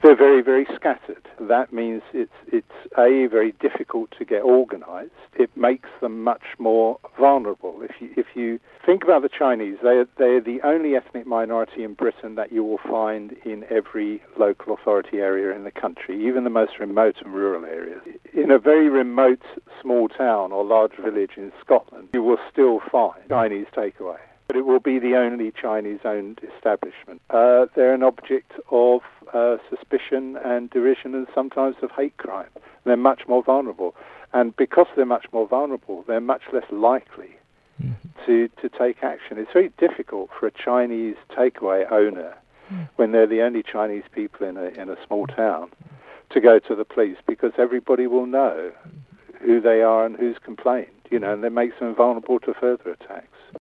They're very, very scattered. That means it's very difficult to get organised. It makes them much more vulnerable. If you think about the Chinese, they're the only ethnic minority in Britain that you will find in every local authority area in the country, even the most remote and rural areas. In a very remote small town or large village in Scotland, you will still find Chinese takeaway. But it will be the only Chinese-owned establishment. They're an object of suspicion and derision and sometimes of hate crime. They're much more vulnerable. And because they're much more vulnerable, they're much less likely to take action. It's very difficult for a Chinese takeaway owner, when they're the only Chinese people in a small town, to go to the police, because everybody will know who they are and who's complained, and that makes them vulnerable to further attacks.